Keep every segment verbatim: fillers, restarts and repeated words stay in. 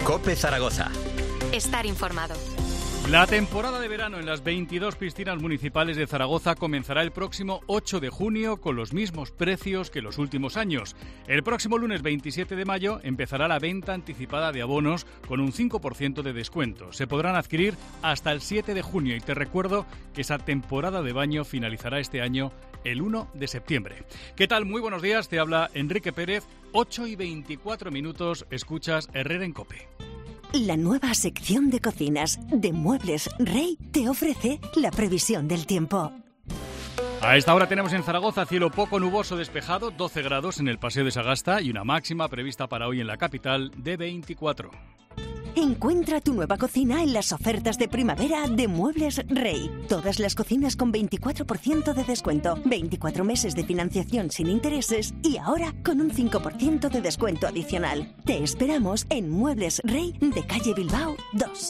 COPE Zaragoza. Estar informado. La temporada de verano en las veintidós piscinas municipales de Zaragoza comenzará el próximo ocho de junio con los mismos precios que los últimos años. El próximo lunes veintisiete de mayo empezará la venta anticipada de abonos con un cinco por ciento de descuento. Se podrán adquirir hasta el siete de junio y te recuerdo que esa temporada de baño finalizará este año el uno de septiembre. ¿Qué tal? Muy buenos días, te habla Enrique Pérez. ocho y veinticuatro minutos, escuchas Herrera en COPE. La nueva sección de cocinas de Muebles Rey te ofrece la previsión del tiempo. A esta hora tenemos en Zaragoza cielo poco nuboso despejado, doce grados en el Paseo de Sagasta y una máxima prevista para hoy en la capital de veinticuatro. Encuentra tu nueva cocina en las ofertas de primavera de Muebles Rey. Todas las cocinas con veinticuatro por ciento de descuento, veinticuatro meses de financiación sin intereses y ahora con un cinco por ciento de descuento adicional. Te esperamos en Muebles Rey de calle Bilbao dos.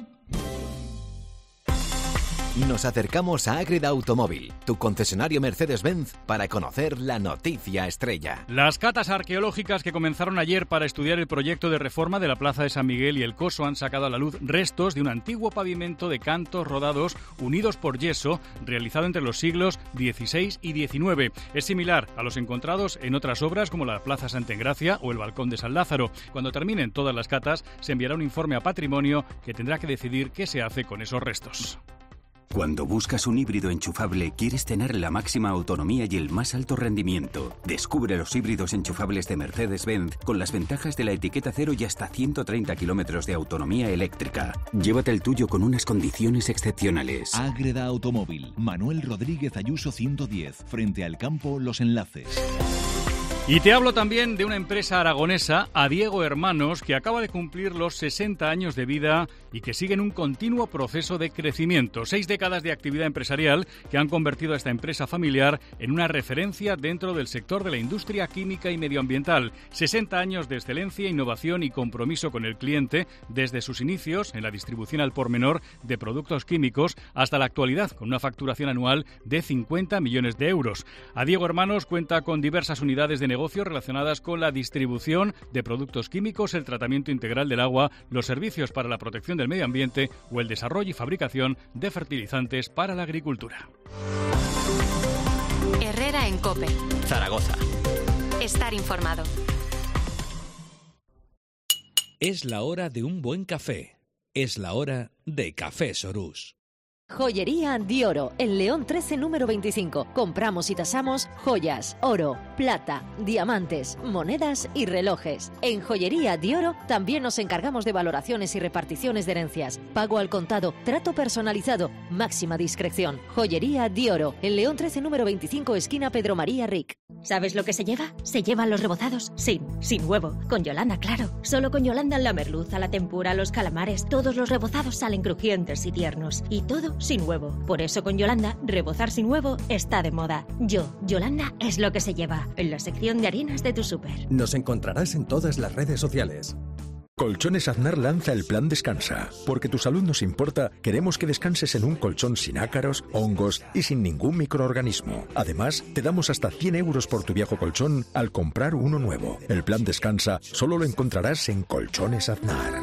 Nos acercamos a Ágreda Automóvil, tu concesionario Mercedes-Benz, para conocer la noticia estrella. Las catas arqueológicas que comenzaron ayer para estudiar el proyecto de reforma de la Plaza de San Miguel y el Coso han sacado a la luz restos de un antiguo pavimento de cantos rodados unidos por yeso realizado entre los siglos dieciséis y diecinueve. Es similar a los encontrados en otras obras como la Plaza Santa Engracia o el Balcón de San Lázaro. Cuando terminen todas las catas se enviará un informe a Patrimonio que tendrá que decidir qué se hace con esos restos. Cuando buscas un híbrido enchufable, quieres tener la máxima autonomía y el más alto rendimiento. Descubre los híbridos enchufables de Mercedes-Benz con las ventajas de la etiqueta cero y hasta ciento treinta kilómetros de autonomía eléctrica. Llévate el tuyo con unas condiciones excepcionales. Ágreda Automóvil, Manuel Rodríguez Ayuso ciento diez, frente al campo Los Enlaces. Y te hablo también de una empresa aragonesa, Adiego Hermanos, que acaba de cumplir los sesenta años de vida y que sigue en un continuo proceso de crecimiento. Seis décadas de actividad empresarial que han convertido a esta empresa familiar en una referencia dentro del sector de la industria química y medioambiental. sesenta años de excelencia, innovación y compromiso con el cliente, desde sus inicios en la distribución al por menor de productos químicos hasta la actualidad, con una facturación anual de cincuenta millones de euros. Adiego Hermanos cuenta con diversas unidades de negocios relacionadas con la distribución de productos químicos, el tratamiento integral del agua, los servicios para la protección del medio ambiente o el desarrollo y fabricación de fertilizantes para la agricultura. Herrera en COPE. Zaragoza. Estar informado. Es la hora de un buen café. Es la hora de Café Sorús. Joyería Di Oro, en León trece número veinticinco. Compramos y tasamos joyas, oro, plata, diamantes, monedas y relojes. En Joyería Di Oro también nos encargamos de valoraciones y reparticiones de herencias. Pago al contado, trato personalizado, máxima discreción. Joyería Di Oro, en León trece número veinticinco, esquina Pedro María Ric. ¿Sabes lo que se lleva? Se llevan los rebozados sin, sin huevo. Con Yolanda, claro. Solo con Yolanda la merluza, la tempura, los calamares, todos los rebozados salen crujientes y tiernos. Y todo sin huevo. Por eso con Yolanda, rebozar sin huevo está de moda. Yo, Yolanda, es lo que se lleva. En la sección de harinas de tu súper. Nos encontrarás en todas las redes sociales. Colchones Aznar lanza el plan Descansa. Porque tu salud nos importa, queremos que descanses en un colchón sin ácaros, hongos y sin ningún microorganismo. Además, te damos hasta cien euros por tu viejo colchón al comprar uno nuevo. El plan Descansa solo lo encontrarás en Colchones Aznar.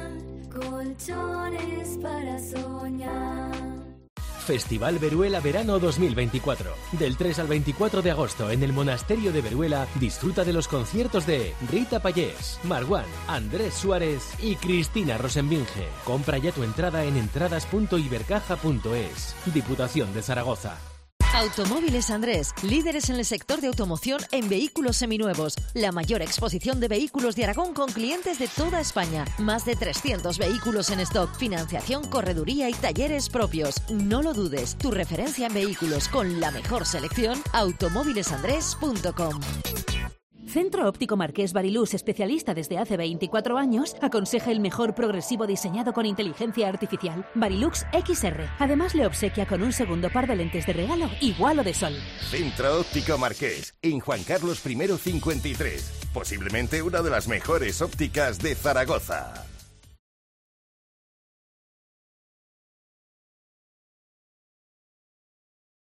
Colchones para soñar. Festival Veruela Verano dos mil veinticuatro. Del tres al veinticuatro de agosto en el Monasterio de Veruela disfruta de los conciertos de Rita Payés, Marwan, Andrés Suárez y Cristina Rosenbinge. Compra ya tu entrada en entradas punto ibercaja punto es. Diputación de Zaragoza. Automóviles Andrés, líderes en el sector de automoción en vehículos seminuevos. La mayor exposición de vehículos de Aragón con clientes de toda España. Más de trescientos vehículos en stock, financiación, correduría y talleres propios. No lo dudes, tu referencia en vehículos con la mejor selección, automóviles andrés punto com. Centro Óptico Marqués Barilux, especialista desde hace veinticuatro años, aconseja el mejor progresivo diseñado con inteligencia artificial, Barilux X R. Además le obsequia con un segundo par de lentes de regalo igual o de sol. Centro Óptico Marqués, en Juan Carlos I cincuenta y tres, posiblemente una de las mejores ópticas de Zaragoza.